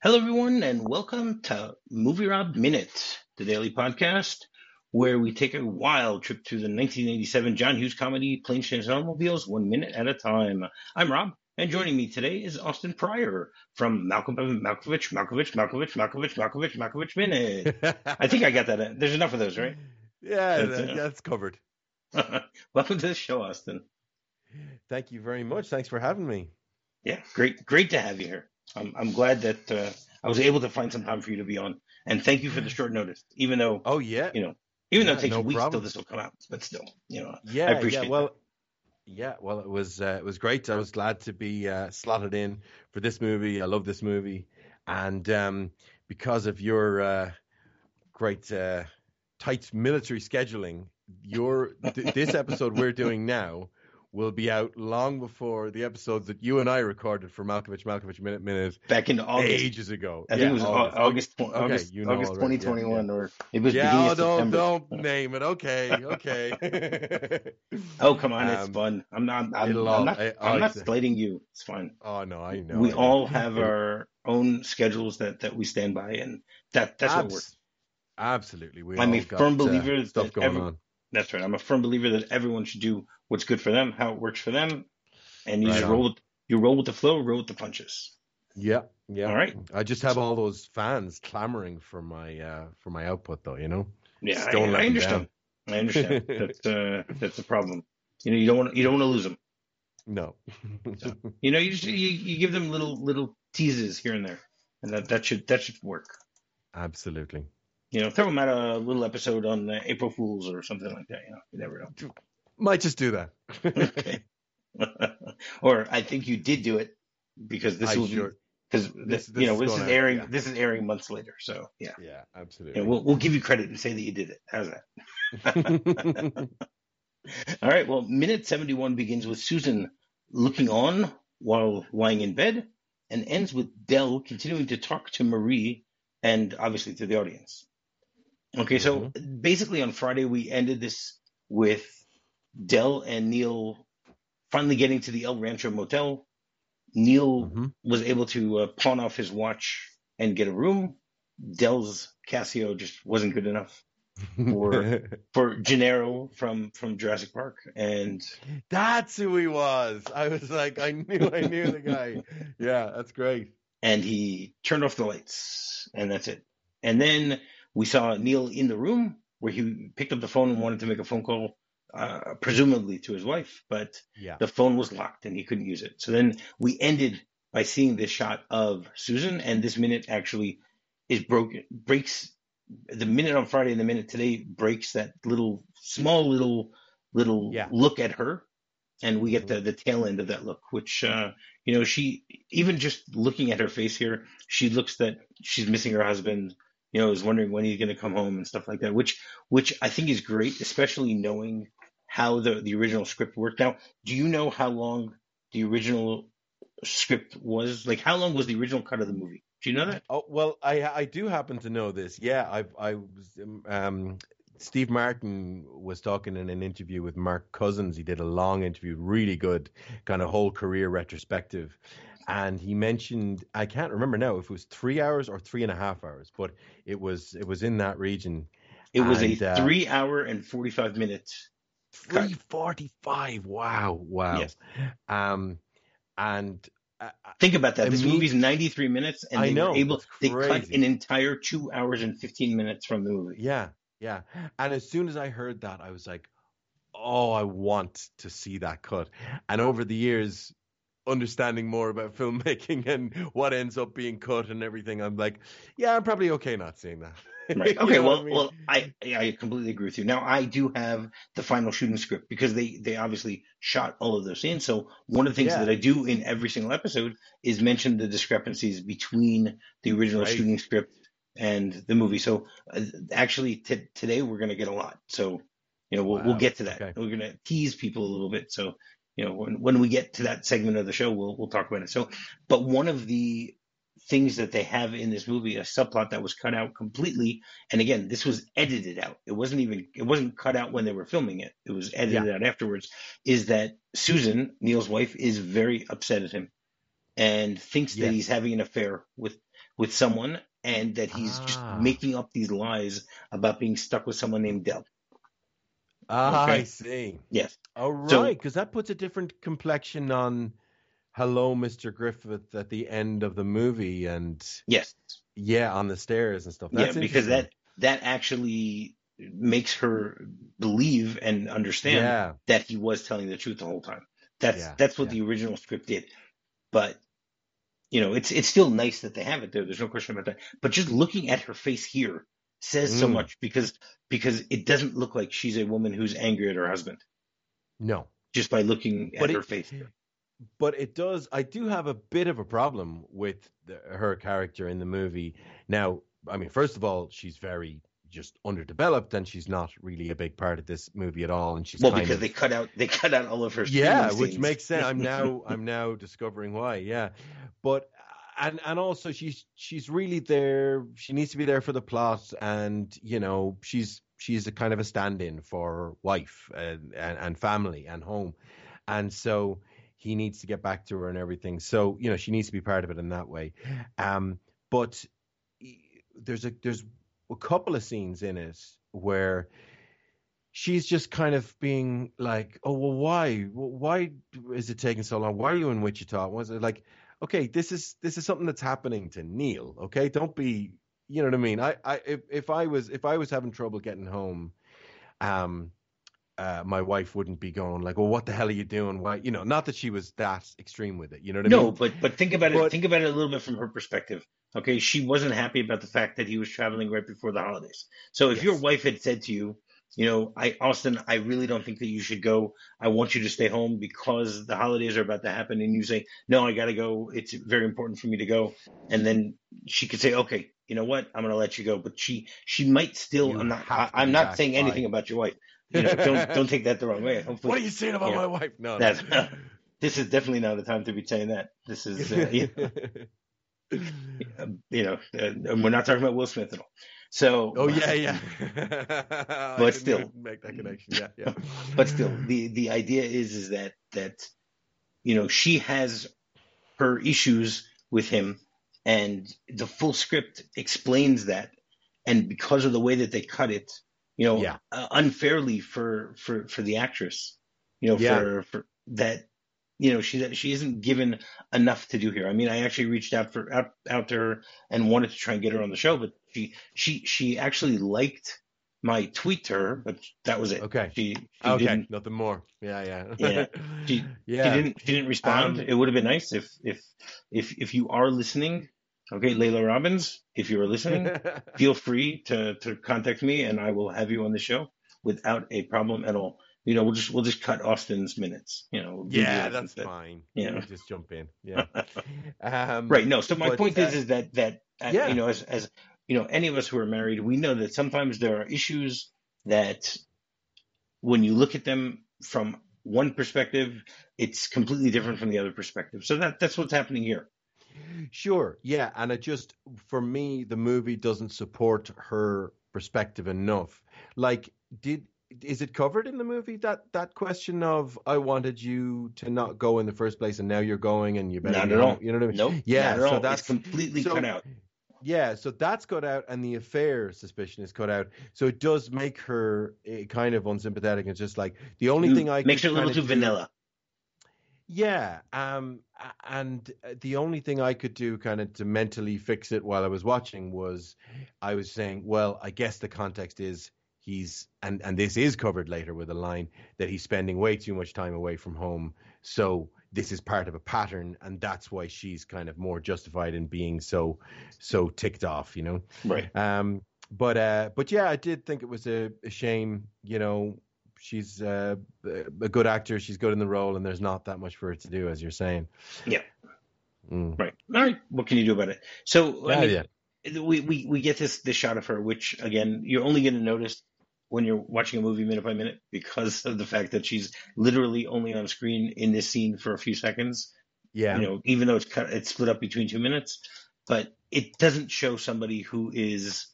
Hello, everyone, and welcome to Movie Rob Minute, the daily podcast where we take a wild trip through the 1987 John Hughes comedy Planes, Trains, and Automobiles, 1 minute at a time. I'm Rob, and joining me today is Austin Pryor from Malkovich Minute. I think I got that. There's enough of those, right? Yeah, That's, that's covered. welcome to the show, Austin. Thank you very much. Thanks for having me. Yeah, great to have you here. I'm glad that I was able to find some time for you to be on, and thank you for the short notice. Oh yeah, You know, even though it yeah, takes no weeks till problem. this will come out, but still, I Yeah, yeah. appreciate that. Well, it was great. I was glad to be slotted in for this movie. I love this movie, and because of your great tight military scheduling, this episode we're doing now will be out long before the episodes that you and I recorded for Malkovich Minute Back in August, ages ago. I think it Yeah, was August. Okay, okay, you know August already. Yeah, yeah. 2021, or maybe it was Yeah, beginning oh, of September. don't name it. Okay, okay. Oh, come on, it's um, fun. it'll all. I'm not slighting you. It's fine. Oh no, I know, We I know. all have It'll our own schedules that we stand by, and that's what works. abs absolutely. We I'm a all got firm believer stuff going on. that's right. I'm a firm believer that everyone should do what's good for them, how it works for them, and you Right just on. roll with the flow, roll with the punches. Yeah, yeah. All right. I just have all those fans clamoring for my output, though. Yeah, Just don't I let them understand. down. I understand. That's the problem. You don't want to lose them. No. So you give them little teases here and there, and that should work. Absolutely. Throw them out a little episode on April Fools or something like that. You never know. Might just do that. Okay. Or I think you did do it because this I will be sure. because This is going out. Yeah. this is airing months later. So yeah, Yeah, absolutely. we'll give you credit and say that you did it. How's that? All right. Well, minute 71 begins with Susan looking on while lying in bed and ends with Dell continuing to talk to Marie and obviously to the audience. Okay, so hmm basically on Friday we ended this with Dell and Neil finally getting to the El Rancho Motel. Neil hmm was able to pawn off his watch and get a room. Dell's Casio just wasn't good enough for Gennaro from Jurassic Park, and That's who he was. I was like, I knew the guy. Yeah, that's great. he turned off the lights, and that's it. And then we saw Neil in the room where he picked up the phone and wanted to make a phone call, presumably to his wife, but Yeah. the phone was locked and he couldn't use it. So then we ended by seeing this shot of Susan, and this minute actually breaks the minute on Friday and the minute today breaks that small little Yeah. look at her, and we get hmm the tail end of that look, which she, even just looking at her face here, she looks that she's missing her husband. Is wondering when he's going to come home and stuff like that, which I think is great, especially knowing how the original script worked. Now, do you know how long the original script was? Like, how long was the original cut of the movie? Do you know that? Oh well, I do happen to know this. Yeah, I was Steve Martin was talking in an interview with Mark Cousins. He did a long interview, really good, kind of whole career retrospective. And he mentioned, I can't remember now if it was 3 hours or 3.5 hours, but it was in that region. It was a And 3 hour and 45 minutes cut. 3:45. Wow, wow. Yes. Um, and Think about that. I This mean, movie's 93 minutes, and I know it's they cut an crazy. entire 2 hours and 15 minutes from the movie. Yeah, yeah. And as soon as I heard that, I was like, oh, I want to see that cut. And over the years, understanding more about filmmaking and what ends up being cut and everything, I'm like, yeah, I'm probably okay not seeing that. Right. You Okay. know what I Well, mean? I completely agree with you. Now, I do have the final shooting script because they obviously shot all of those scenes. So one of the things that Yeah, I do in every single episode is mention the discrepancies between the original right. shooting script and the movie. So actually, today we're going to get a lot. So we'll Wow. get to that. Okay. We're going to tease people a little bit. So when we get to that segment of the show, we'll talk about it. So, but one of the things that they have in this movie, a subplot that was cut out completely. And again, this was edited out. It wasn't cut out when they were filming it. It was Yeah. edited out afterwards. Is that Susan, Neil's wife, is very upset at him and thinks that he's Yes. having an affair with someone, and that he's just Ah. making up these lies about being stuck with someone named Dell. Ah, I Okay. see. Yes. All right, So because that puts a different complexion on Hello, Mr. Griffith at the end of the movie, and yes. yeah, on the stairs and stuff. Yeah, That's because interesting. that actually makes her believe and understand Yeah, that he was telling the truth the whole time. yeah, That's what yeah. the original script did. But it's still nice that they have it there. There's no question about that. But just looking at her face here says so Mm, much because it doesn't look like she's a woman who's angry at her husband no, just by looking but at her it, face here. but it does. I do have a bit of a problem with her character in the movie. Now, I mean, first of all, she's very just underdeveloped, and she's not really a big part of this movie at all, and she's Well, kind because of they cut out all of her screaming yeah, which scenes. makes sense. I'm now discovering why. Yeah, but and also she's really there. She needs to be there for the plot, and she's a kind of a stand-in for wife and family and home, and so he needs to get back to her and everything. So she needs to be part of it in that way. But there's a couple of scenes in it where she's just kind of being like, "Oh well, why? Why is it taking so long? Why are you in Wichita?" Was it like, okay, this is something that's happening to Neil. Okay, don't be, you know what I mean? If I was having trouble getting home, um, my wife wouldn't be going like, "Well, what the hell are you doing? Why?" Not that she was that extreme with it. You know what I No, mean? but think about it. But Think about it a little bit from her perspective. Okay, she wasn't happy about the fact that he was traveling right before the holidays. So if your yes, wife had said to you, Austin, I really don't think that you should go. I want you to stay home because the holidays are about to happen, and you say, no, I got to go. It's very important for me to go. And then she could say, okay, you know what? I'm going to let you go. But she might still. you have to I'm be not back saying anything by. about your wife. Don't take that the wrong way. What Hopefully, are you saying about you know my wife? No, no. that this is definitely not the time to be saying that. This is, and we're not talking about Will Smith at all. So, Oh yeah, yeah. I but didn't still, even make that connection. Yeah, yeah. but still, the idea is that she has her issues with him, and the full script explains that, and because of the way that they cut it, Yeah, unfairly for the actress, yeah. for that she isn't given enough to do here. I mean, I actually reached out to her and wanted to try and get her on the show, but she actually liked my tweet to her, but that was it. Okay, She okay. didn't. Nothing more. Yeah, Yeah, yeah, she yeah. didn't respond. Um, It would have been nice if you are listening. Okay, Layla Robbins, if you are listening, feel free to contact me and I will have you on the show without a problem at all. We'll just cut Austin's minutes. We'll leave you yeah, with that's instead. fine. Yeah. You just jump in. Yeah. Right. No. So my But point is that yeah, as any of us who are married, we know that sometimes there are issues that when you look at them from one perspective, it's completely different from the other perspective. So that's what's happening here. sure. Yeah, and it just for me, the movie doesn't support her perspective enough. Like, did is it covered in the movie that question of I wanted you to not go in the first place and now you're going and you better Not be at home. all. You know what I Nope. mean? Not Yeah. at So all. It's that's completely cut so out. yeah. So that's cut out, and the affair suspicion is cut out. So it does make her kind of unsympathetic. It's just like the only thing I Makes could it a little kind too of do. vanilla. Yeah, and the only thing I could do kind of to mentally fix it while I was watching was I was saying, well, I guess the context is and this is covered later with a line that he's spending way too much time away from home. So this is part of a pattern, and that's why she's kind of more justified in being so ticked off, you know. Right. But yeah, I did think it was a shame, she's a good actor. She's good in the role, and there's not that much for her to do, as you're saying. Yeah. Mm. Right. All right. What can you do about it? So, I Yeah, mean, yeah, we get this shot of her, which again, you're only going to notice when you're watching a movie minute by minute because of the fact that she's literally only on screen in this scene for a few seconds. yeah. Even though it's split up between 2 minutes, but it doesn't show somebody who is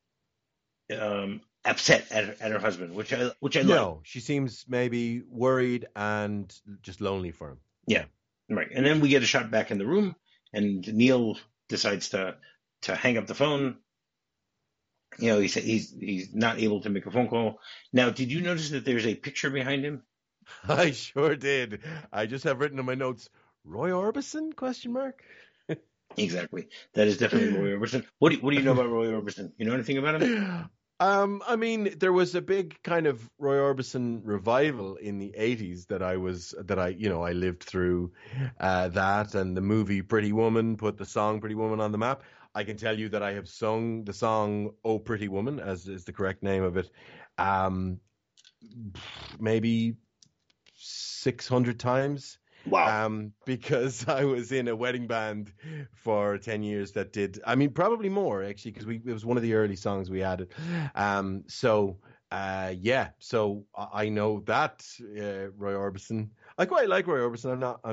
upset at her husband, which I like. No, she seems maybe worried and just lonely for him. Yeah. Yeah, Right. And then we get a shot back in the room, and Neil decides to to hang up the phone. He said he's not able to make a phone call. Now, did you notice that there's a picture behind him? I sure did. I just have written in my notes, Roy Orbison? Question mark. Exactly. That is definitely Roy Orbison. What do you know about Roy Orbison? You know anything about him? I mean, there was a big kind of Roy Orbison revival in the 80s I lived through that, and the movie Pretty Woman put the song Pretty Woman on the map. I can tell you that I have sung the song Oh Pretty Woman, as is the correct name of it, um, maybe 600 times. Wow. Because I was in a wedding band for 10 years that did, I mean, probably more actually, because it was one of the early songs we added. So I know that Roy Orbison. I quite like Roy Orbison.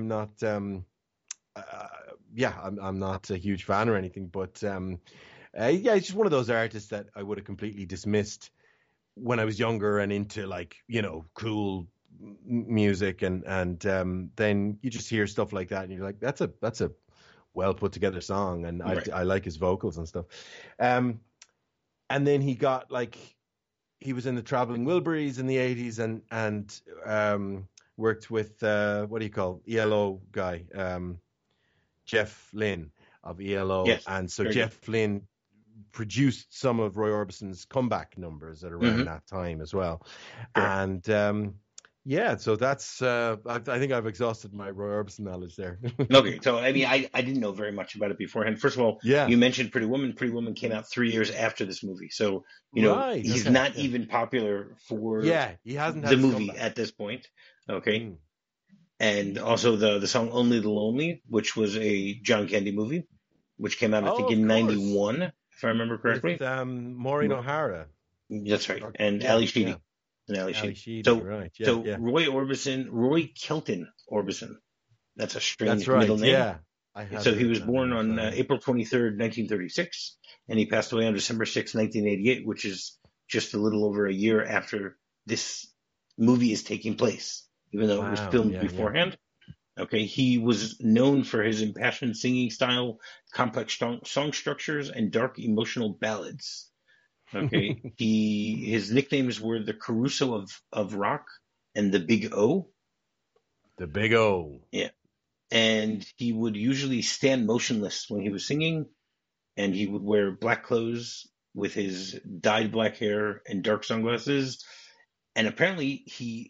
I'm not a huge fan or anything, but he's just one of those artists that I would have completely dismissed when I was younger and into cool music, and then you just hear stuff like that and you're like, that's a well put together song, and Right. I like his vocals and stuff. And then he was in the Traveling Wilburys in the 80s, and worked with what do you call ELO guy, Jeff Lynne of ELO. Yes. And so Very Jeff Lynne produced some of Roy Orbison's comeback numbers at around that time as well. Correct. And so that's I think I've exhausted my Roy Orbison knowledge there. Okay, so I mean, I didn't know very much about it beforehand. First of all, Yeah. you mentioned Pretty Woman. Pretty Woman came out 3 years after this movie, so Right. he's Okay. not Yeah. even popular for Yeah, he hasn't the had his movie comeback. at this point. Okay, Mm. and also the song "Only the Lonely," which was a John Candy movie, which came out I think Oh, of in course. '91, if I remember With correctly. Maureen O'Hara. That's right, Or, and yeah, Ali yeah. Sheedy, and Ali Ali Sheedy. Sheedy, So right. Yeah, so yeah. Roy Kelton Orbison. That's a That's strange middle right. name. Yeah. I had So it he was written on born here, on sorry. April 23rd, 1936, and he passed away on December 6th, 1988, which is just a little over a year after this movie is taking place, even though it was Wow. filmed Yeah, yeah. beforehand. Okay, he was known for his impassioned singing style, complex song structures, and dark emotional ballads. Okay, his nicknames were the Caruso of rock and the Big O. The Big O. Yeah, and he would usually stand motionless when he was singing, and he would wear black clothes with his dyed black hair and dark sunglasses. And apparently,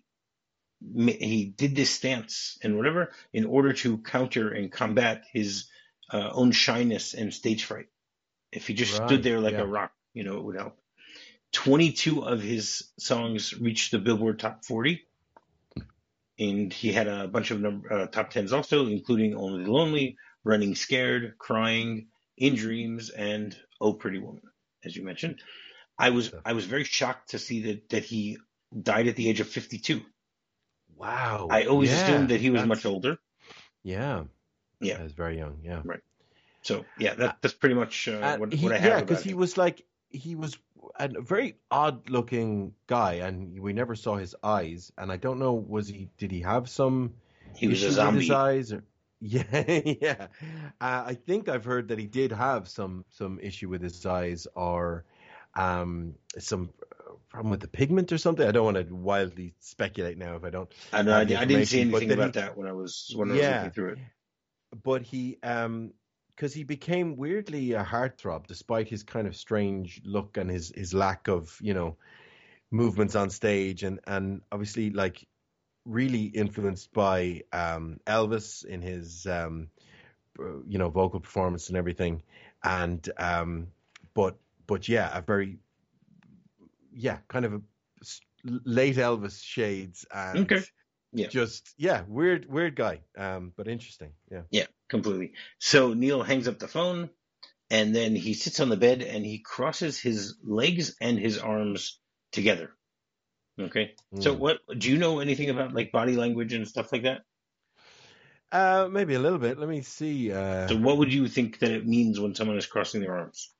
he did this stance and whatever in order to counter and combat his own shyness and stage fright. If he just stood Right. there like a Yeah. rock, it would help. 22 of his songs reached the Billboard Top 40, and he had a bunch of top tens also, including "Only the Lonely," "Running Scared," "Crying," "In Dreams," and "Oh Pretty Woman," as you mentioned. I was So, I was very shocked to see that he died at the age of 52. wow. I always assumed Yeah. that he was much older. Yeah. Yeah, That was very young. Yeah. right. So yeah, Uh, that's pretty much what I have because about him. he was a very odd looking guy, and we never saw his eyes. And I don't know, did he have some He was a issue with his zombie. eyes? Or yeah, yeah. I think I've heard that he did have some issue with his eyes, or some problem with the pigment or something. I don't want to wildly speculate now if I don't I have the didn't see information, but anything that about that when I was looking yeah, through it. but he because he became weirdly a heartthrob despite his kind of strange look and his lack of movements on stage, and obviously really influenced by Elvis in his vocal performance and everything, and but yeah, a very kind of late Elvis shades, and Okay. Yeah. just weird guy, but interesting. Yeah, completely. So Neil hangs up the phone, and then he sits on the bed and he crosses his legs and his arms together. Okay. So Mm. what do you know anything about like body language and stuff like that? Maybe a little bit. Let me see. So what would you think that it means when someone is crossing their arms?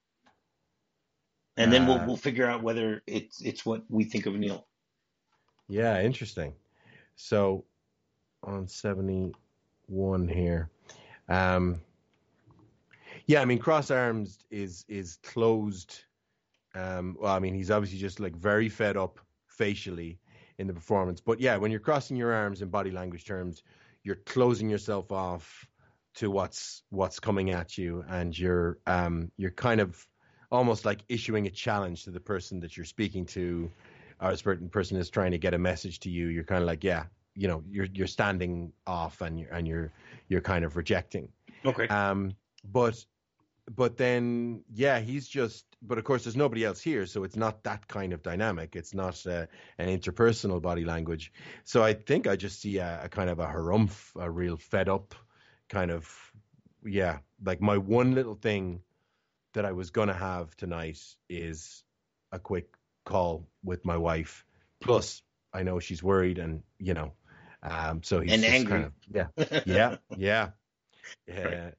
And then we'll Uh, we'll figure out whether it's what we think of Neil. yeah, interesting. So on 71 here. Um, Yeah, I mean, cross arms is closed. Well, I mean, he's obviously just like very fed up facially in the performance. But yeah, when you're crossing your arms in body language terms, you're closing yourself off to what's coming at you, and you're kind of almost like issuing a challenge to the person that you're speaking to, or a certain person is trying to get a message to you. You're kind of like, yeah, you're standing off, and you're kind of rejecting. Okay. But then, yeah, but of course, there's nobody else here, so it's not that kind of dynamic. It's not an interpersonal body language. So I think I just see a kind of a harumph, a real fed up kind of, yeah, like my one little thing that I was going to have tonight is a quick call with my wife. Plus, I know she's worried and, so he's and just angry. kind of, yeah. Right.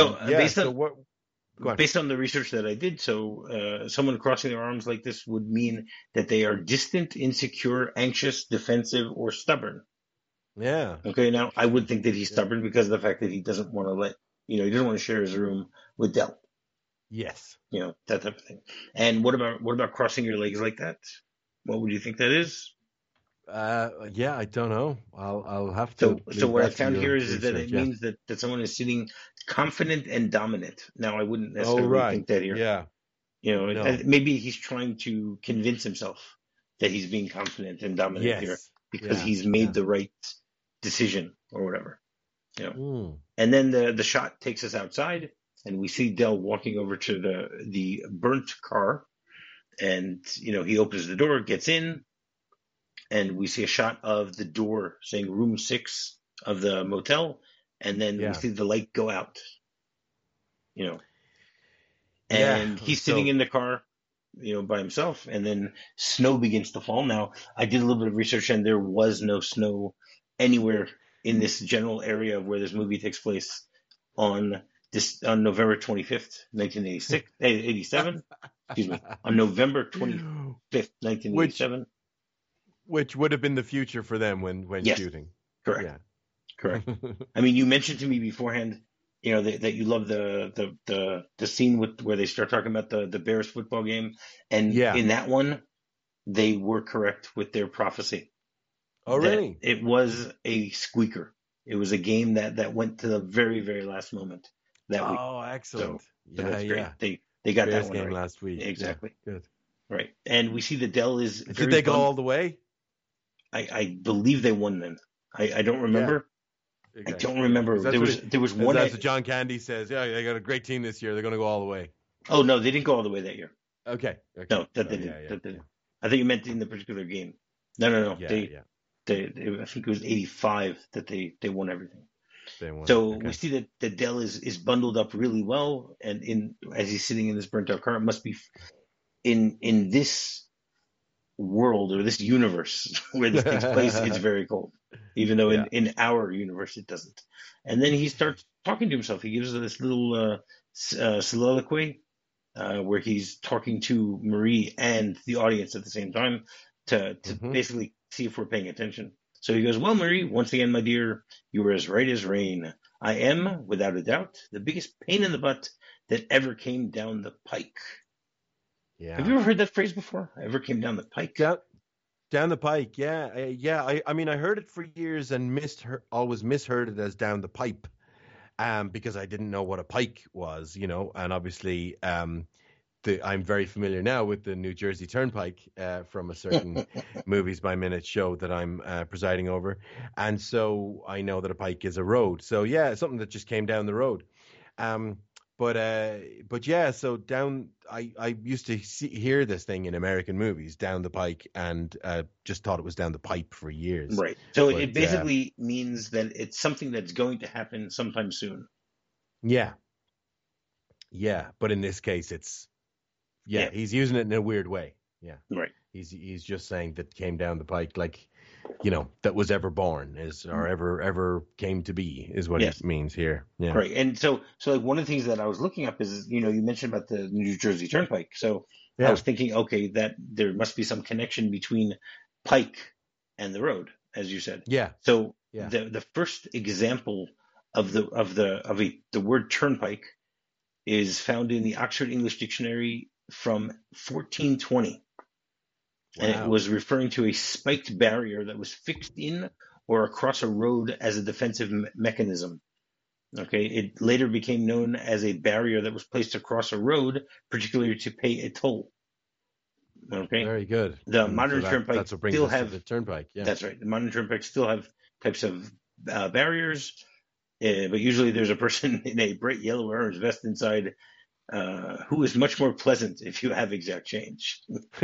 So, based on the research that I did, so someone crossing their arms like this would mean that they are distant, insecure, anxious, defensive, or stubborn. Yeah. Okay, now I would think that he's stubborn because of the fact that he doesn't want to he doesn't want to share his room with Del. Yes. That type of thing. And what about crossing your legs like that? What would you think that is? Yeah, I don't know. I'll have So to. what I That to found your here is that research. it Yeah. means that someone is sitting confident and dominant. Now, I wouldn't Oh, necessarily right. think that here. Yeah. No. Maybe he's trying to convince himself that he's being confident and dominant here Yes. because Yeah. he's made the right decision or whatever. Mm. And then the shot takes us outside, and we see Del walking over to the burnt car, and he opens the door, gets in, and we see a shot of the door saying room 6 of the motel, and then we Yeah. see the light go out. Yeah. And he's sitting So. in the car, by himself, and then snow begins to fall. Now, I did a little bit of research, and there was no snow anywhere in this general area of where this movie takes place on November 25th, 1987. Excuse me, on November 25th, 1987. Which would have been the future for them when Yes, shooting. correct. Yeah. Correct. I mean, you mentioned to me beforehand, that you love the scene where they start talking about the Bears football game, and Yeah. in that one, they were correct with their prophecy. Oh, really? It was a squeaker. It was a game that went to the very, very last moment that week. Oh, excellent. So that's great. Yeah. They got Bears that one game right. last week. Exactly. Yeah. Good. Right. And we see that Del is Did very they go all the way? I believe they won then. I don't remember. Yeah. I don't remember. There was one. That's what John Candy says. Yeah, they got a great team this year. They're going to go all the way. Oh no, they didn't go all the way that year. Okay. No, that they didn't. That didn't. I think you meant in the particular game. No. Yeah. I think it was 85 that they won everything. They won. So we see that Del is bundled up really well, and as he's sitting in this burnt out car, it must be in this world or this universe where this takes place, it's very cold, even though in our universe it doesn't. And then he starts talking to himself. He gives this little soliloquy where he's talking to Marie and the audience at the same time to basically see if we're paying attention. So he goes, "Well, Marie, once again, my dear, you were as right as rain. I am, without a doubt, the biggest pain in the butt that ever came down the pike." Yeah. Have you ever heard that phrase before? Ever came down the pike? Down the pike, yeah. I mean, I heard it for years and always misheard it as down the pipe, because I didn't know what a pike was, and obviously, I'm very familiar now with the New Jersey Turnpike from a certain Movies by Minute show that I'm presiding over, and so I know that a pike is a road. So yeah, something that just came down the road. But yeah, so down. I used to hear this thing in American movies, down the pike, and just thought it was down the pipe for years. Right. So it basically means that it's something that's going to happen sometime soon. Yeah. Yeah, but in this case, it's he's using it in a weird way. Yeah. Right. He's just saying that came down the pike, like, that was ever born or ever came to be is what it means here. Yeah. Right. And so like one of the things that I was looking up is, you mentioned about the New Jersey Turnpike. So I was thinking, okay, that there must be some connection between pike and the road, as you said. Yeah. So the first example of the word turnpike is found in the Oxford English Dictionary from 1420, and it Wow. was referring to a spiked barrier that was fixed in or across a road as a defensive mechanism. Okay, it later became known as a barrier that was placed across a road, particularly to pay a toll. Okay, Very good. the And so modern turnpikes that's what brings still us to have. the turnpike. Yeah. That's right. The modern turnpikes still have types of barriers, but usually there's a person in a bright yellow or orange vest inside, who is much more pleasant if you have exact change.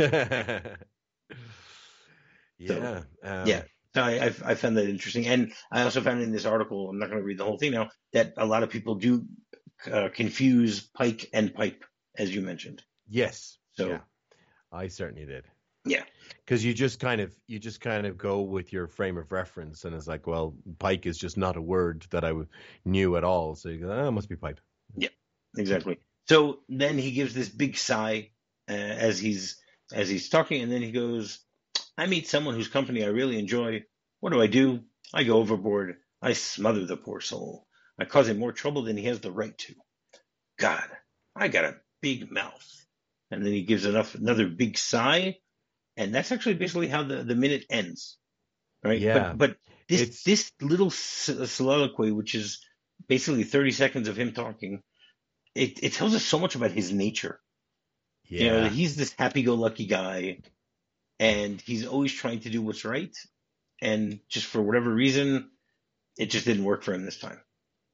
So, Yeah. yeah. So I found that interesting, and I also found in this article, I'm not going to read the whole thing now, that a lot of people do confuse pike and pipe, as you mentioned. Yes. Yeah. So I certainly did. yeah, Because you just kind of go with your frame of reference, and it's like, well, pike is just not a word that I knew at all. So you go, oh, it must be pipe. yeah, exactly. So then he gives this big sigh as he's talking, and then he goes, "I meet someone whose company I really enjoy. What do? I go overboard. I smother the poor soul. I cause him more trouble than he has the right to. God, I got a big mouth." And then he gives another big sigh, and that's actually basically how the minute ends, right? Yeah. But It's this little soliloquy, which is basically 30 seconds of him talking, it tells us so much about his nature. You know, that yeah. he's this happy-go-lucky guy, and he's always trying to do what's right, and just for whatever reason, it just didn't work for him this time.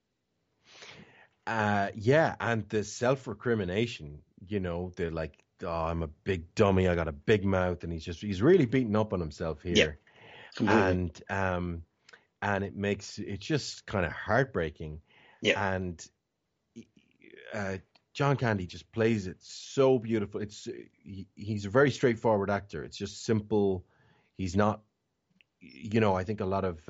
Yeah, and the self-recrimination, they're like, oh, I'm a big dummy, I got a big mouth, and he's really beating up on himself Yeah, here. completely. And it's just kind of heartbreaking. Yeah, And John Candy just plays it so beautiful. He's a very straightforward actor. It's just simple. He's not, I think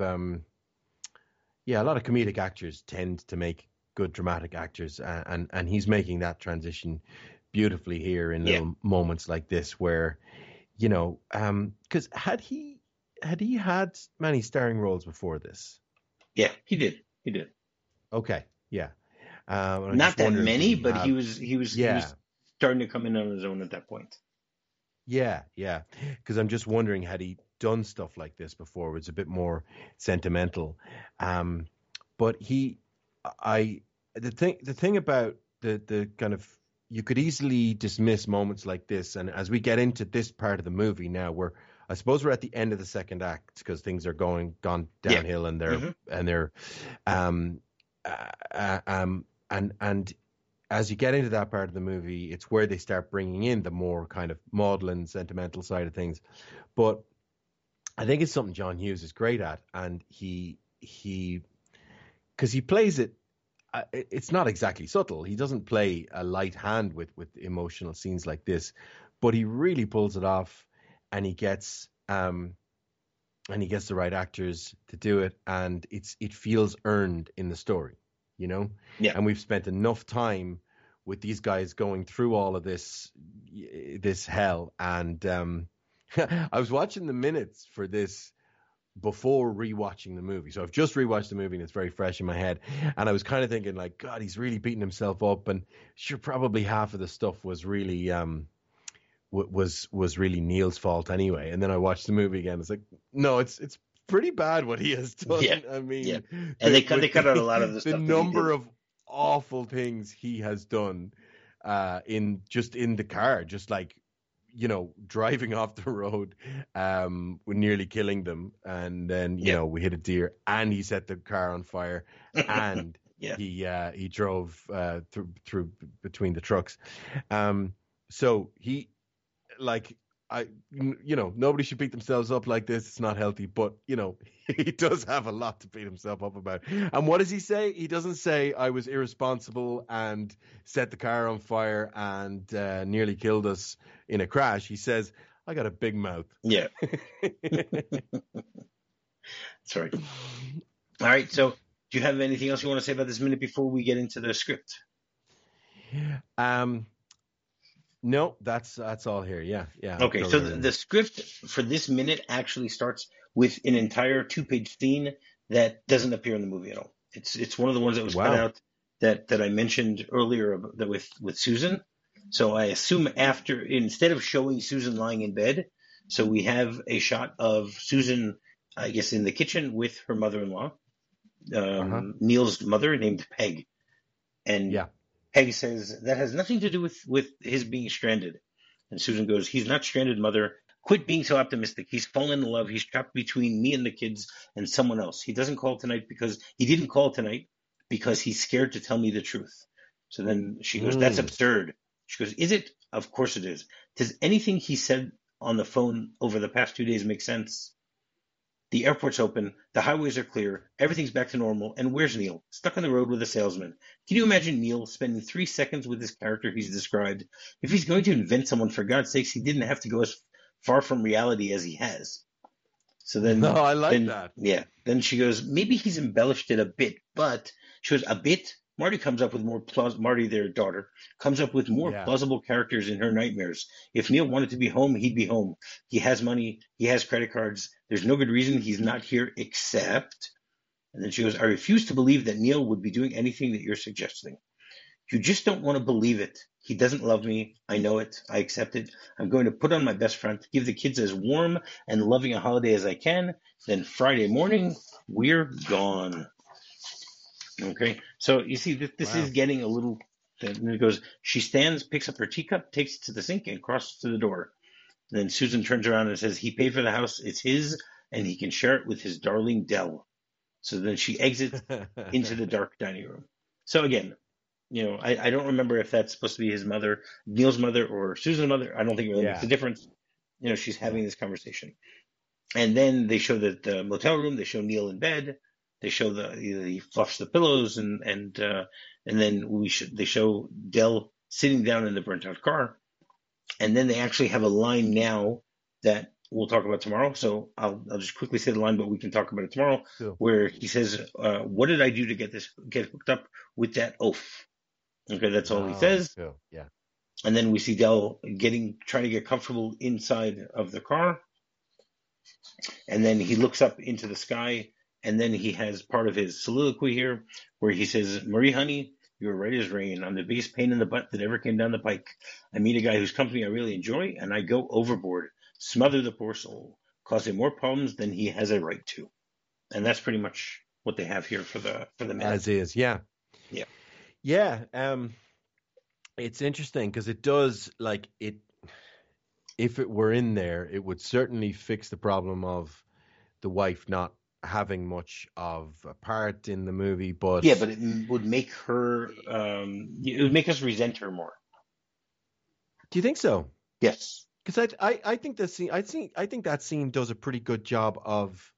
a lot of comedic actors tend to make good dramatic actors, and he's making that transition beautifully here in yeah, little moments like this where, because had he had many starring roles before this? yeah. He did. He did. Okay, yeah. And I'm Not just that wondering, did many, he but have? he Yeah, was starting to come in on his own at that point. yeah. Because I'm just wondering, had he done stuff like this before? It was a bit more sentimental. Um, but the thing about the kind of, you could easily dismiss moments like this, and as we get into this part of the movie now, I suppose we're at the end of the second act because things are gone Yeah. downhill, and Hmm. they're um and as you get into that part of the movie, it's where they start bringing in the more kind of maudlin, sentimental side of things. But I think it's something John Hughes is great at, and because he plays it. It's not exactly subtle. He doesn't play a light hand with emotional scenes like this, but he really pulls it off, and he gets the right actors to do it, and it feels earned in the story, you know. Yeah. And we've spent enough time with these guys going through all of this hell, and I was watching the minutes for this before rewatching the movie. So I've just rewatched the movie and it's very fresh in my head. And I was kind of thinking, like, God, he's really beating himself up. And sure, probably half of the stuff was really was really Neil's fault anyway. And then I watched the movie again. It's like, no, it's pretty bad what he has done. Yeah. I mean, Yeah. And they cut out a lot of the the stuff that he number did. of awful things he has done in the car, just like, driving off the road, nearly killing them, and then Yeah. we hit a deer, and he set the car on fire, and Yeah. he drove through between the trucks. So he, like, nobody should beat themselves up like this. It's not healthy, but he does have a lot to beat himself up about. And what does he say? He doesn't say, I was irresponsible and set the car on fire and nearly killed us in a crash. He says, I got a big mouth. Yeah. Sorry. All right. So, do you have anything else you want to say about this minute before we get into the script? No, that's all here. Yeah. Okay. So the script for this minute actually starts with an entire 2-page scene that doesn't appear in the movie at all. It's one of the ones that was cut Wow. out that I mentioned earlier with Susan. So I assume after, instead of showing Susan lying in bed, so we have a shot of Susan, I guess, in the kitchen with her mother-in-law, Uh-huh. Neil's mother, named Peg. And Yeah. Peg says that has nothing to do with his being stranded. And Susan goes, he's not stranded, mother. Quit being so optimistic. He's fallen in love. He's trapped between me and the kids and someone else. He doesn't call tonight because he didn't call tonight because he's scared to tell me the truth. So then she goes, that's Mm. absurd. She goes, is it? Of course it is. Does anything he said on the phone over the past 2 days make sense? The airport's open, the highways are clear, everything's back to normal, and where's Neil? Stuck on the road with a salesman. Can you imagine Neil spending 3 seconds with this character he's described? If he's going to invent someone, for God's sakes, he didn't have to go as far from reality as he has. So No, I like then, that. yeah, then she goes, maybe he's embellished it a bit, but she goes, a bit? Marty comes up with more Marty, their daughter, comes up with more Yeah. plausible characters in her nightmares. If Neil wanted to be home, he'd be home. He has money. He has credit cards. There's no good reason he's not here except. And then she goes, I refuse to believe that Neil would be doing anything that you're suggesting. You just don't want to believe it. He doesn't love me. I know it. I accept it. I'm going to put on my best front, give the kids as warm and loving a holiday as I can. Then Friday morning, we're gone. Okay. So you see, this Wow. is getting a little. And it goes, she stands, picks up her teacup, takes it to the sink, and crosses to the door. And then Susan turns around and says, he paid for the house. It's his, and he can share it with his darling Dell. So then she exits into the dark dining room. So again, I don't remember if that's supposed to be his mother, Neil's mother, or Susan's mother. I don't think it really makes Yeah. a difference. She's Yeah. having this conversation. And then they show the motel room. They show Neil in bed. They show he fluffs the pillows, and then they show Dell sitting down in the burnt out car. And then they actually have a line now that we'll talk about tomorrow. So I'll just quickly say the line, but we can talk about it tomorrow. Cool. Where he says, "What did I do to get hooked up with that oaf?" Okay, that's all he says. Cool. Yeah. And then we see Dell trying to get comfortable inside of the car. And then he looks up into the sky, and then he has part of his soliloquy here where he says, Marie, honey, you're right as rain. I'm the biggest pain in the butt that ever came down the pike. I meet a guy whose company I really enjoy, and I go overboard, smother the poor soul, cause him more problems than he has a right to. And that's pretty much what they have here for the men. As is, yeah. Yeah. Yeah. It's interesting because it does, like, it. If it were in there, it would certainly fix the problem of the wife not having much of a part in the movie. But yeah, but it would make her. It would make us resent her more. Do you think so? Yes. Because I think the scene. I think that scene does a pretty good job of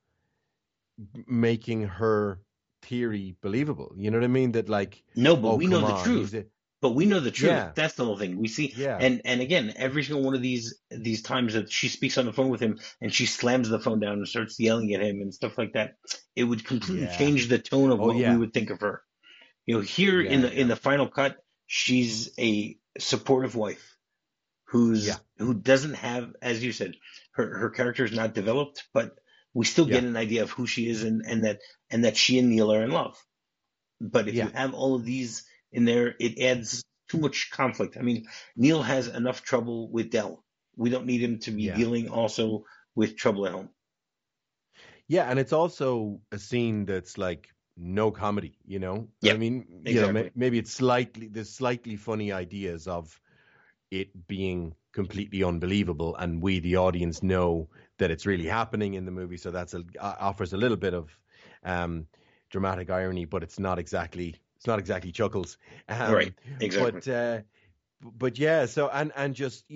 making her theory believable. You know what I mean? That, like, no, but we know the truth. But we know the truth. Yeah. That's the whole thing. We see, yeah. And again, every single one of these times that she speaks on the phone with him and she slams the phone down and starts yelling at him and stuff like that, it would completely change the tone of what we would think of her. Here in the final cut, she's a supportive wife who doesn't have, as you said, her character is not developed, but we still get an idea of who she is and that she and Neil are in love. But if you have all of these in there, it adds too much conflict. I mean, Neil has enough trouble with Dell. We don't need him to be dealing also with trouble at home. Yeah, and it's also a scene that's like no comedy, Yeah, I mean, exactly. maybe it's there's slightly funny ideas of it being completely unbelievable, and we, the audience, know that it's really happening in the movie. So that's offers a little bit of dramatic irony, but it's not exactly chuckles. Right, exactly. But yeah, so and just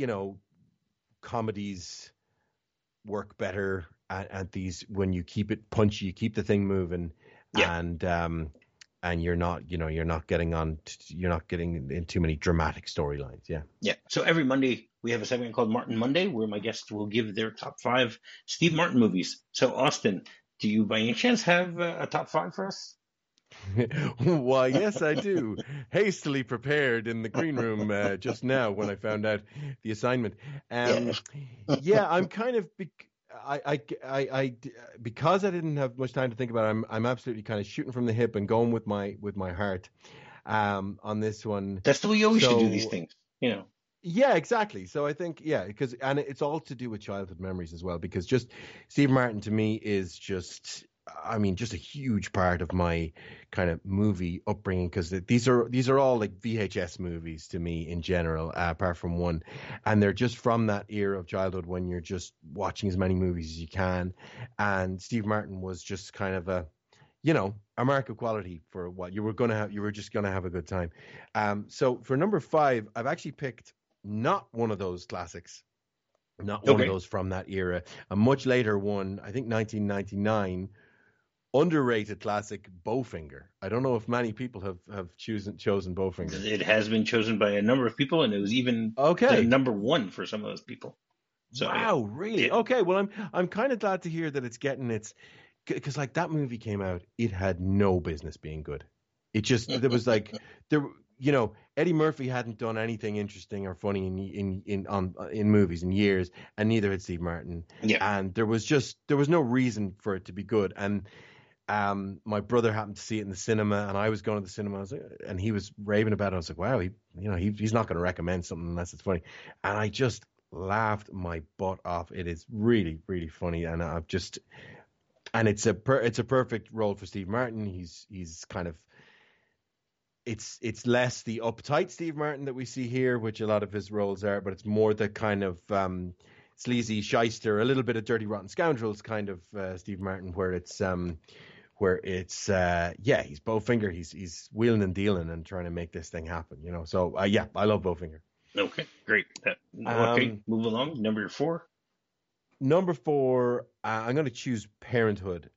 comedies work better at these when you keep it punchy, you keep the thing moving, and you're not getting in too many dramatic storylines. Yeah. So every Monday we have a segment called Martin Monday, where my guests will give their top 5 Steve Martin movies. So Austin, do you by any chance have a top 5 for us? Why, yes, I do. Hastily prepared in the green room just now when I found out the assignment. I'm kind of because I didn't have much time to think about it. I'm absolutely kind of shooting from the hip and going with my heart. on this one. That's the way you always should do these So things, you know. yeah, exactly. So I think, yeah, because, and it's all to do with childhood memories as well, because just Steve Martin to me is just, I mean, just a huge part of my kind of movie upbringing, because these are all like VHS movies to me in general, apart from one, and they're just from that era of childhood when you're just watching as many movies as you can, and Steve Martin was just kind of a mark of quality for what you were gonna have. You were just gonna have a good time. So for number five, I've actually picked not one of those classics, not one of Okay. those from that era. A much later one, I think 1999, underrated classic, Bowfinger. I don't know if many people have chosen Bowfinger. It has been chosen by a number of people, and it was even the Okay. number one for some of those people. So yeah, Wow, really? yeah. Okay, well I'm kind of glad to hear that it's getting its, because like that movie came out, it had no business being good. It just, there was like, there, Eddie Murphy hadn't done anything interesting or funny in movies in years, and neither had Steve Martin. Yeah. And there was no reason for it to be good. And my brother happened to see it in the cinema, and I was going to the cinema, and he was raving about it. I was like, wow, he's not going to recommend something unless it's funny. And I just laughed my butt off. It is really, really funny, and it's a perfect role for Steve Martin. He's kind of, it's less the uptight Steve Martin that we see here, which a lot of his roles are, but it's more the kind of sleazy shyster, a little bit of Dirty Rotten Scoundrels kind of Steve Martin, where it's he's Bowfinger, he's wheeling and dealing and trying to make this thing happen, So I love Bowfinger. Okay, great. Okay, move along. Number four. Number four, I'm going to choose Parenthood.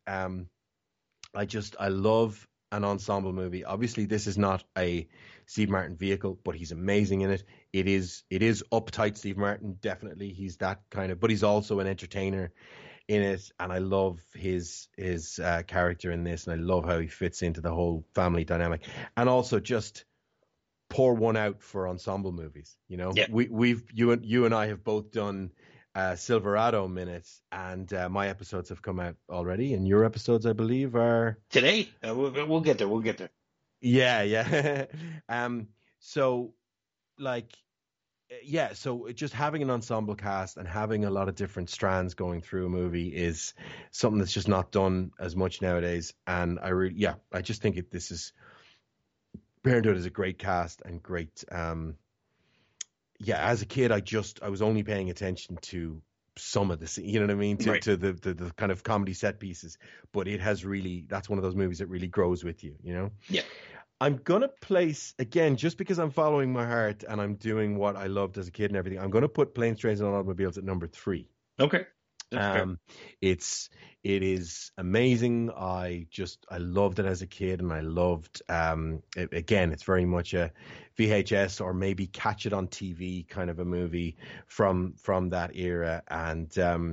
I love an ensemble movie. Obviously, this is not a Steve Martin vehicle, but he's amazing in it. It is uptight Steve Martin, definitely. He's that kind of, but he's also an entertainer in it, and I love his character in this, and I love how he fits into the whole family dynamic, and also just pour one out for ensemble movies. Yeah. You and I have both done Silverado minutes, and my episodes have come out already, and your episodes, I believe, are Today. We'll get there. We'll get there. yeah. So like, yeah, so just having an ensemble cast and having a lot of different strands going through a movie is something that's just not done as much nowadays, and I just think Parenthood is a great cast and great. As a kid, I was only paying attention to some of the scene, you know what I mean, Right. to the kind of comedy set pieces. But that's one of those movies that really grows with you, Yeah. I'm gonna place, again, just because I'm following my heart and I'm doing what I loved as a kid and everything, I'm gonna put Planes, Trains, and Automobiles at number 3. Okay. That's fair. It is amazing. I loved it as a kid, and I loved again, it's very much a VHS or maybe catch it on TV kind of a movie from that era. And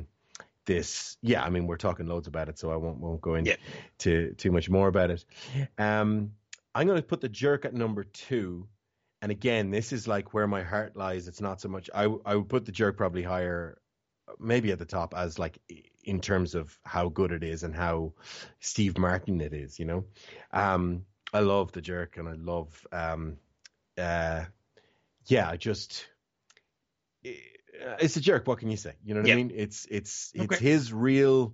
I mean, we're talking loads about it, so I won't go into too much more about it. I'm going to put The Jerk at number 2. And again, this is like where my heart lies. It's not so much, I would put The Jerk probably higher, maybe at the top, as like in terms of how good it is and how Steve Martin it is, I love The Jerk, and I love it's a jerk. What can you say? You know what I mean? It's his real,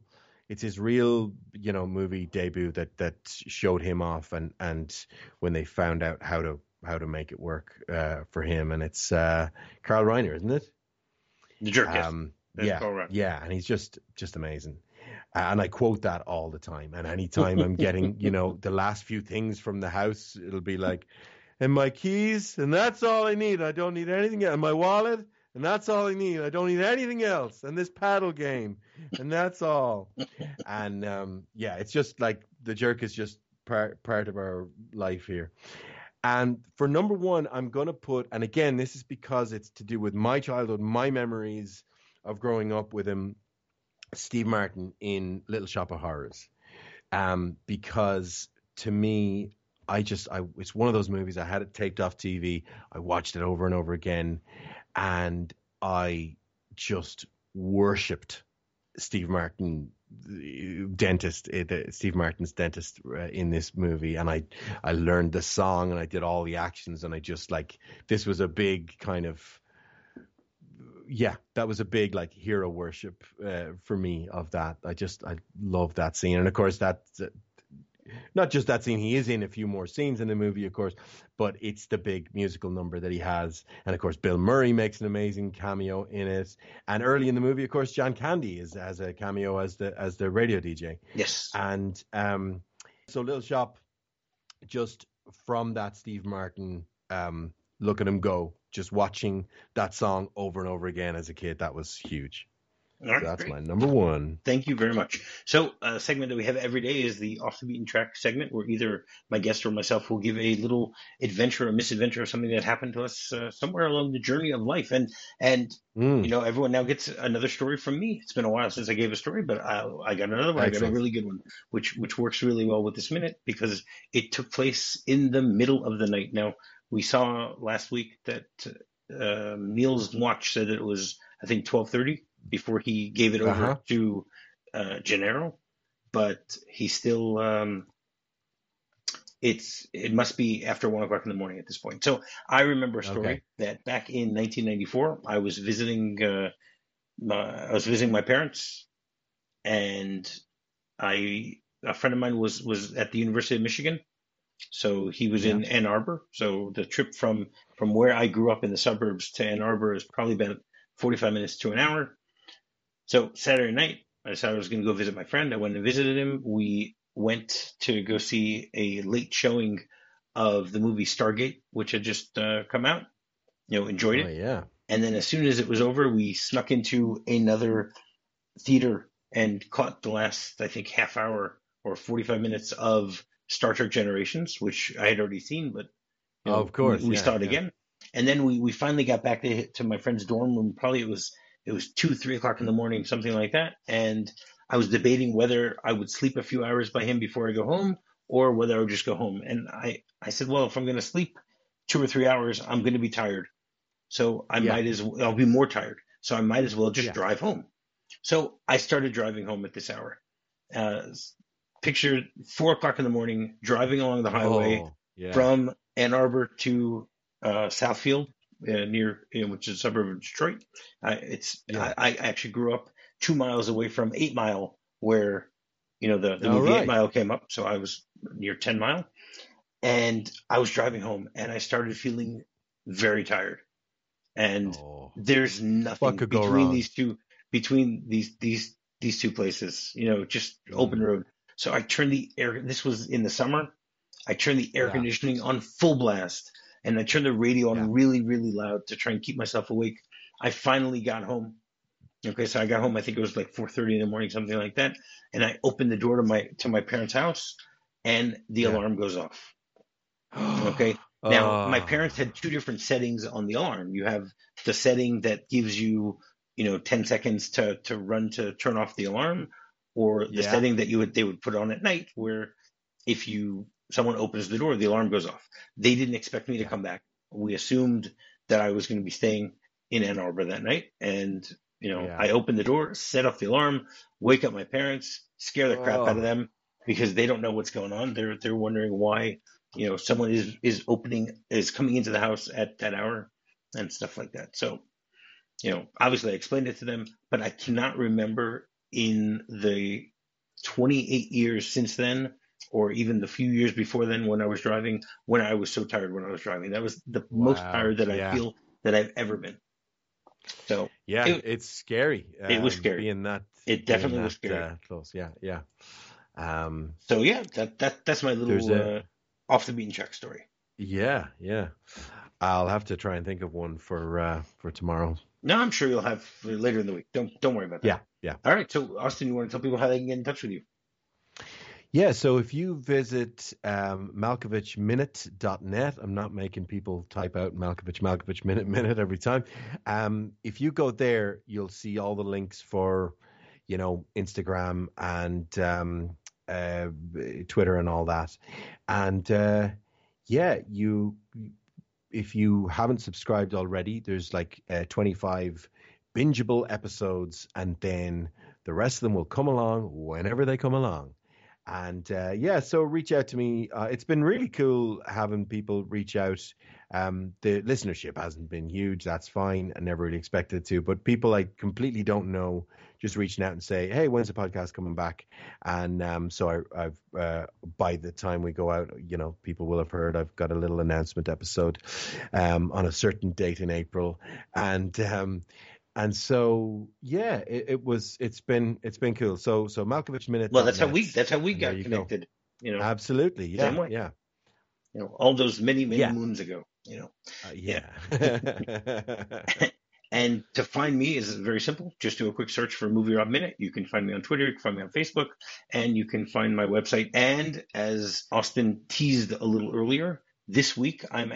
movie debut that showed him off, and when they found out how to make it work for him, and it's Carl Reiner, isn't it? The Jerk. Yes. And he's just amazing. And I quote that all the time. And anytime I'm getting, the last few things from the house, it'll be like, and my keys, and that's all I need. I don't need anything else. And my wallet, and that's all I need. I don't need anything else. And this paddle game, and that's all. And it's just like The Jerk is just part of our life here. And for number 1, I'm going to put, and again, this is because it's to do with my childhood, my memories of growing up with him, Steve Martin in Little Shop of Horrors. Because to me, it's one of those movies, I had it taped off TV, I watched it over and over again, and I just worshipped Steve Martin dentist, Steve Martin's dentist in this movie, and I learned the song and I did all the actions, and I just like, this was a big kind of, yeah, that was a big like hero worship for me of that. I love that scene, and of course that. Not just that scene, he is in a few more scenes in the movie, of course, but it's the big musical number that he has. And of course, Bill Murray makes an amazing cameo in it. And early in the movie, of course, John Candy has a cameo as the radio DJ. Yes. And so Little Shop, just from that Steve Martin, Look at Him Go, just watching that song over and over again as a kid, that was huge. All right, so that's great. my number one. Thank you very much. So a segment that we have every day is the Off the Beaten Track segment, where either my guest or myself will give a little adventure or misadventure of something that happened to us somewhere along the journey of life. And you know, everyone now gets another story from me. It's been a while since I gave a story, but I got another one. Excellent. I got a really good one, which works really well with this minute because it took place in the middle of the night. Now, we saw last week that Neil's watch said it was, I think, 12:30 before he gave it over to Gennaro, but he still it must be after 1 o'clock in the morning at this point. So I remember a story that back in 1994 I was visiting my parents, and a friend of mine was at the University of Michigan. So he was in Ann Arbor. So the trip from where I grew up in the suburbs to Ann Arbor is probably about 45 minutes to an hour. So Saturday night, I decided I was going to go visit my friend. I went and visited him. We went to go see a late showing of the movie Stargate, which had just come out. You know, enjoyed it. Yeah. And then as soon as it was over, we snuck into another theater and caught the last, I think, half hour or 45 minutes of Star Trek Generations, which I had already seen, but you know, of course we saw it again. And then we finally got back to my friend's dorm room. Probably it was 2-3 o'clock in the morning, something like that. And I was debating whether I would sleep a few hours by him before I go home, or whether I would just go home. And I said, well, if I'm going to sleep 2 or 3 hours, I'm going to be tired. So I'll be more tired. So I might as well just drive home. So I started driving home at this hour. Picture 4 o'clock in the morning, driving along the highway from Ann Arbor to Southfield, which is a suburb of Detroit. I actually grew up 2 miles away from 8 Mile, where the movie 8 Mile came up. So I was near 10 Mile, and I was driving home, and I started feeling very tired. And there's nothing between these two places. Just open road. So I turned the air. This was in the summer. I turned the air conditioning on full blast, and I turned the radio on really, really loud to try and keep myself awake. I finally got home. Okay, so I got home. I think it was like 4:30 in the morning, something like that. And I opened the door to my parents' house, and the alarm goes off. Okay. Now, my parents had two different settings on the alarm. You have the setting that gives you, 10 seconds to run to turn off the alarm, or the setting that they would put on at night, where if someone opens the door, the alarm goes off. They didn't expect me to come back. We assumed that I was going to be staying in Ann Arbor that night, and I opened the door, set off the alarm, wake up my parents, scare the crap out of them because they don't know what's going on. They're wondering why someone is coming into the house at that hour and stuff like that. So obviously I explained it to them, but I cannot remember in the 28 years since then, or even the few years before then when I was driving, when I was so tired when I was driving. That was the most tired that I feel that I've ever been. So it's scary. It was scary. It definitely was scary. Close. Yeah. So that's my little off the beaten track story. Yeah. I'll have to try and think of one for tomorrow. No, I'm sure you'll have later in the week. Don't worry about that. Yeah. All right. So Austin, you want to tell people how they can get in touch with you? Yeah, so if you visit malkovichminute.net, I'm not making people type out Malkovich minute every time. If you go there, you'll see all the links for, Instagram and Twitter and all that. And if you haven't subscribed already, there's like 25 bingeable episodes, and then The rest of them will come along whenever they come along. And so reach out to me. It's been really cool having people reach out. The listenership hasn't been huge. That's fine. I never really expected it to. But people I completely don't know just reaching out and say, hey, when's the podcast coming back? And so I've by the time we go out, people will have heard I've got a little announcement episode on a certain date in April. And so, it's been cool. So Malkovich Minute. Well, that's how we got connected. Absolutely, yeah, same way. Yeah. All those many moons ago. And to find me is very simple. Just do a quick search for Movie Rob Minute. You can find me on Twitter. You can find me on Facebook, and you can find my website. And as Austin teased a little earlier, this week I'm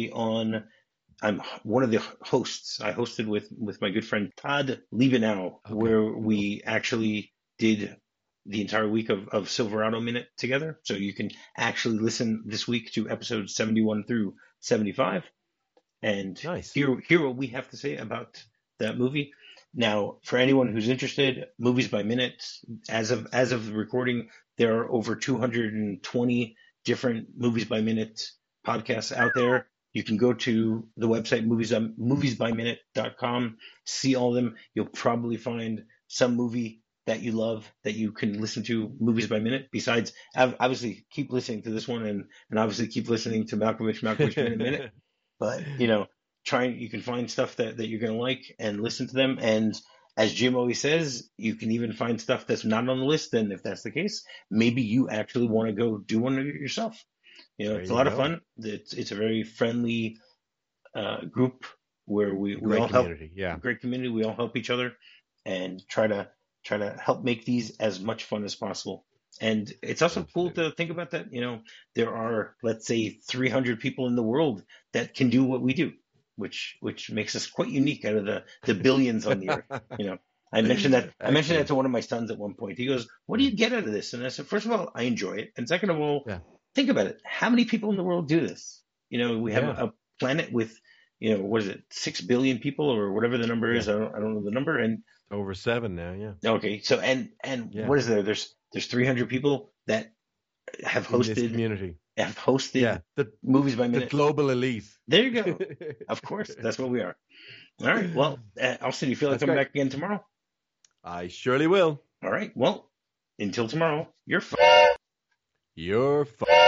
one of the hosts. I hosted with my good friend Todd Liebenow, where we actually did the entire week of Silverado Minute together. So you can actually listen this week to episodes 71 through 75 and hear what we have to say about that movie. Now, for anyone who's interested, Movies by Minute, as of the recording, there are over 220 different Movies by Minute podcasts out there. You can go to the website moviesbyminute.com, see all of them. You'll probably find some movie that you love that you can listen to Movies by Minute. Besides, obviously, keep listening to this one and obviously keep listening to Malkovich Minute. But, you can find stuff that you're going to like and listen to them. And as Jim always says, you can even find stuff that's not on the list. And if that's the case, maybe you actually want to go do one yourself. It's a lot of fun. It's a very friendly group where we all help. Great community. We all help each other and try to help make these as much fun as possible. And it's also cool to think about that. There are, let's say, 300 people in the world that can do what we do, which makes us quite unique out of the billions on the earth. I mentioned that to one of my sons at one point. He goes, "What do you get out of this?" And I said, first of all, I enjoy it, and second of all, think about it. How many people in the world do this? We have a planet with, what is it, 6 billion people or whatever the number is. I don't know the number. And over 7 now. Yeah. Okay. So, and what is there? There's 300 people that have hosted this community. Have hosted the Movies by Minute. The global elite. There you go. Of course. That's what we are. All right. Well, Austin, you feel like coming back again tomorrow? I surely will. All right. Well, until tomorrow, you're fine. You're fine.